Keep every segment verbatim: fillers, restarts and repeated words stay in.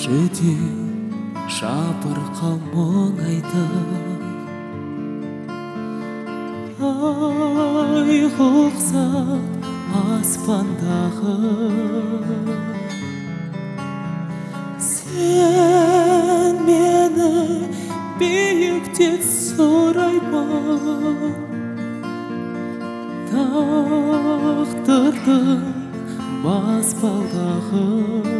жүдеу жабырқау мұң айтып, ай құлқсап аспандағы, сен мені биіктен сұрайма, тағдырдың баспалдағы.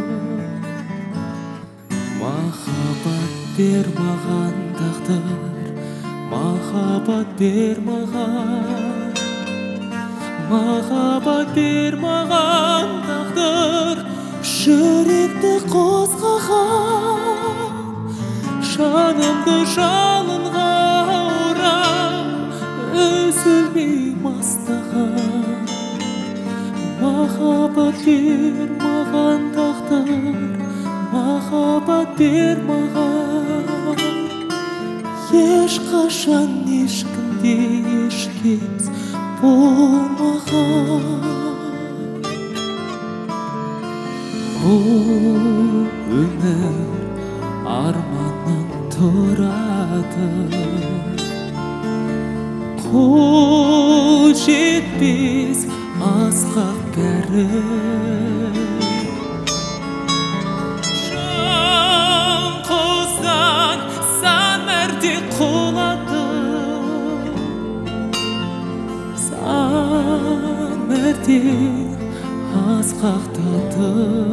Махаббат бер маған тағдыр, махаббат бер маған, махаббат бер маған тағдыр, жүректі қозғаған, жанымды жалынға орап, үзілмей мастаған. Махаббат бер маған тағдыр, махаббат бер маған, ешқашан ешкімде ешкез болмаған. Бұл өмір арманнан тұрады, қол жетпес асқақ бәрі. Сан мәрте асқақтады.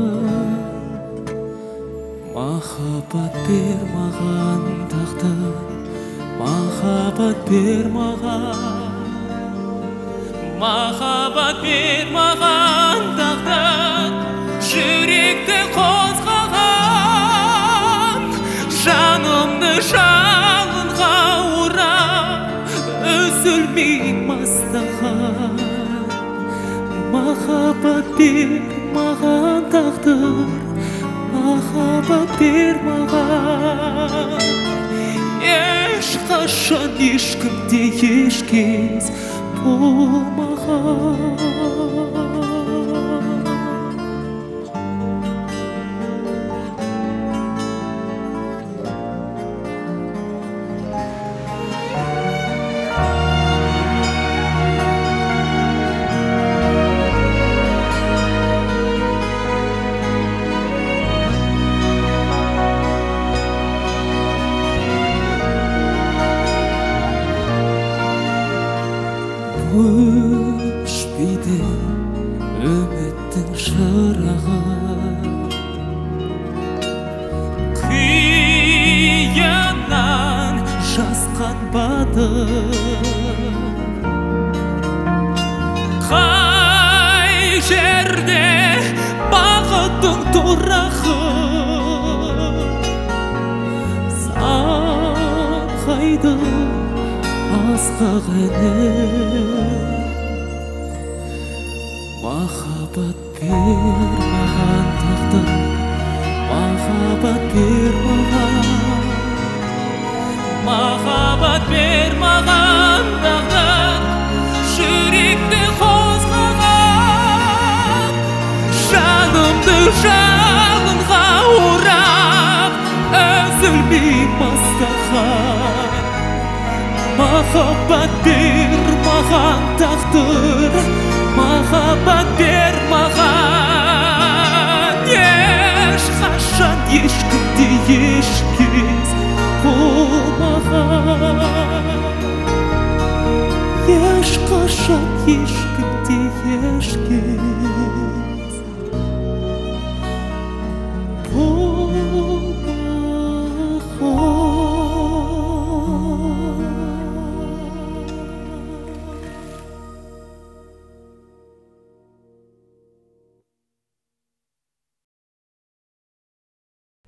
Махаббат бер маған тағдыр, махаббат бер маған, махаббат бер маған тағдыр, жүректі қозғаған, жанымды жалынға орап, үзілмей мастаған. Махаббат бер маған тағдыр, махаббат бер маған, ешқашан ешкімде ешкез болмаған. Өшпейді үміттің шырағы, қияннан жасқан батыр, қай жерде бақыттың тұрағы, самғайды асқақ әні. Махаббат бер маған тағдыр, махаббат бер маған, махаббат бер маған тағдыр, жүректі қозғаған, жанымды жалынға орап, үзілмей мастаған. Махаббат бер маған тағдыр, махаббат бер маған, ешқашан ешкімде ешкез болмаған. Ешқашан ешкімде ешкез